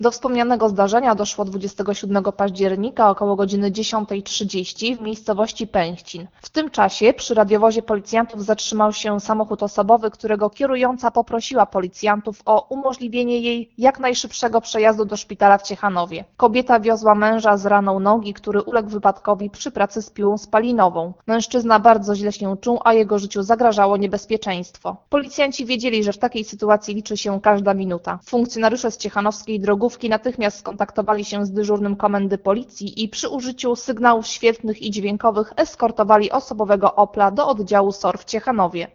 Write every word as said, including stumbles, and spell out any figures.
Do wspomnianego zdarzenia doszło dwudziestego siódmego października około godziny dziesiątej trzydzieści w miejscowości Pęścin. W tym czasie przy radiowozie policjantów zatrzymał się samochód osobowy, którego kierująca poprosiła policjantów o umożliwienie jej jak najszybszego przejazdu do szpitala w Ciechanowie. Kobieta wiozła męża z raną nogi, który uległ wypadkowi przy pracy z piłą spalinową. Mężczyzna bardzo źle się czuł, a jego życiu zagrażało niebezpieczeństwo. Policjanci wiedzieli, że w takiej sytuacji liczy się każda minuta. Funkcjonariusze z ciechanowskiej drogówki natychmiast skontaktowali się z dyżurnym komendy policji i przy użyciu sygnałów świetlnych i dźwiękowych eskortowali osobowego Opla do oddziału S O R w Ciechanowie.